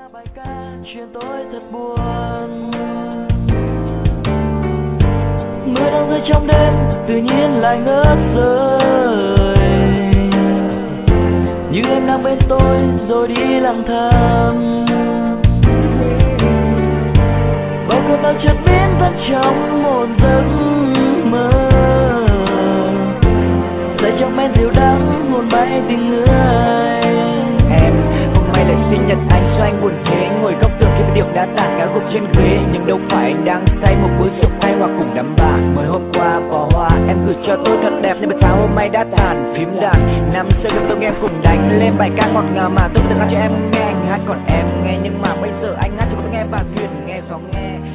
bài ca chuyện tôi thật buồn. Mưa đang rơi trong đêm, tự nhiên lại ngớt rơi. Như em đang bên tôi rồi đi lặng thầm. Bao cuộc đời chợt biến mất trong một giấc mơ. Say trong men rượu đắng hồn bay tình người. Em, hôm nay là sinh nhật anh cho anh buồn thế. Ngồi góc tường khi điệu đã tàn ngã gục trên ghế. Nhưng đâu phải anh đang say một bữa rượu tay hoặc cùng đám bạn. Mới hôm qua bỏ hoa em gửi cho tôi thật đẹp. Nhưng mà sao hôm nay đã tàn phím đàn. Năm xưa gặp tôi em cùng đánh lên bài ca ngọt ngào mà tôi từng hát cho em nghe. Anh hát còn em nghe nhưng mà bây giờ anh hát cho tôi nghe và thuyền nghe gió nghe.